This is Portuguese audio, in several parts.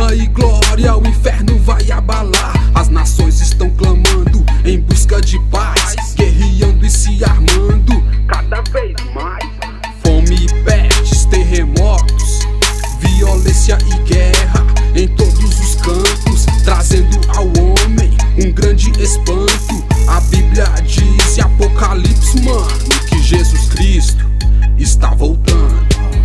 honra e glória, o inferno vai abalar. As nações estão clamando em busca de paz, guerreando e se armando cada vez mais. Fome e pestes, terremotos, violência e guerra em todos os cantos, trazendo ao homem um grande espanto. A Bíblia diz em Apocalipse, mano, que Jesus Cristo está voltando.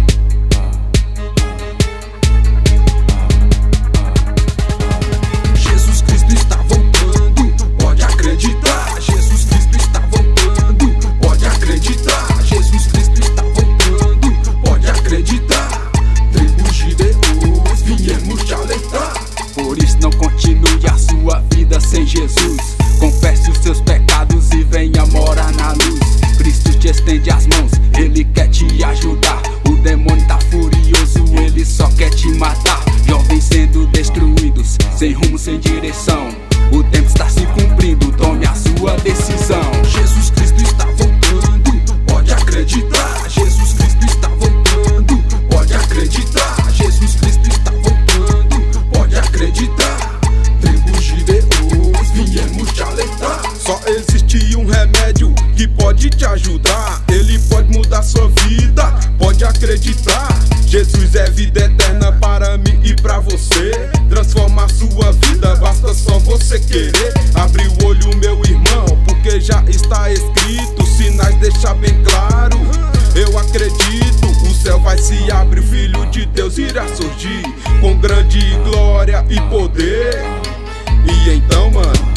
Jesus Cristo está voltando, pode acreditar. Jesus Cristo está voltando, pode acreditar. Jesus Cristo está voltando, pode acreditar. Tribos de Deus, viemos te alertar. Por isso não continue a sua vida sem Jesus. Confesse os seus pecados e venha morar na luz. Cristo te estende as mãos, Ele quer te ajudar. O demônio tá furioso, ele só quer te matar. Jovens sendo destruídos, sem rumo, sem direção. O tempo está se cumprindo, tome a sua decisão. Jesus Cristo está voltando, pode acreditar. Jesus Cristo está voltando, pode acreditar. Jesus Cristo está voltando, pode acreditar. Tribos de Deus, viemos te alertar. Só existe um remédio que pode te ajudar. Ele pode mudar sua vida, pode acreditar. Jesus é vida eterna para mim e pra você. Transforma sua vida, basta só você querer. Abre o olho, meu irmão, porque já está escrito. Sinais deixa bem claro, eu acredito. O céu vai se abrir, o Filho de Deus irá surgir com grande glória e poder. E então, mano,